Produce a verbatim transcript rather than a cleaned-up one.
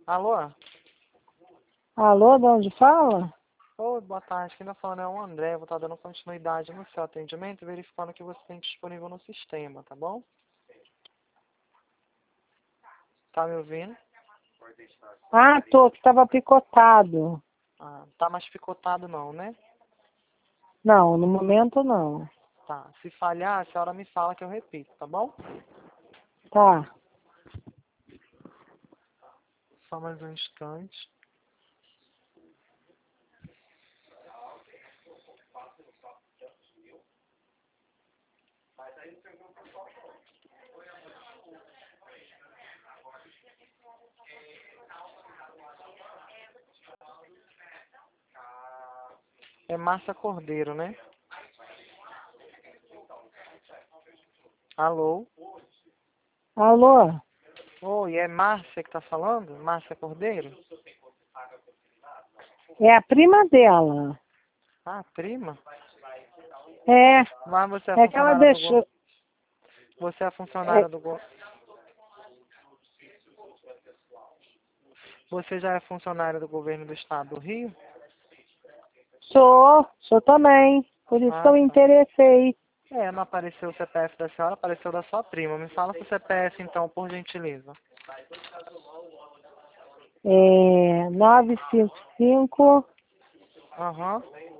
Alô? Alô, de onde fala? Oi, boa tarde. Quem tá falando é o André. Eu vou estar dando continuidade no seu atendimento e verificando o que você tem disponível no sistema, tá bom? Tá me ouvindo? Ah, tô, que tava picotado. Ah, tá mais picotado não, né? Não, no momento não. Tá. Se falhar, a senhora me fala que eu repito, tá bom? Tá. Só mais um instante. É Márcia Cordeiro, né? Alô? Alô? Oi, é Márcia que tá falando? Márcia Cordeiro? É a prima dela. Ah, prima? É, Mas você é é que ela funcionária do go... deixou. Você é É, funcionária do go... Você já é funcionária do governo do estado do Rio? sou, sou também. Por isso que eu Ah, me tá. interessei. É, não apareceu o C P F da senhora, apareceu da sua prima. Me fala o C P F então, por gentileza. É nove cinco cinco, Aham.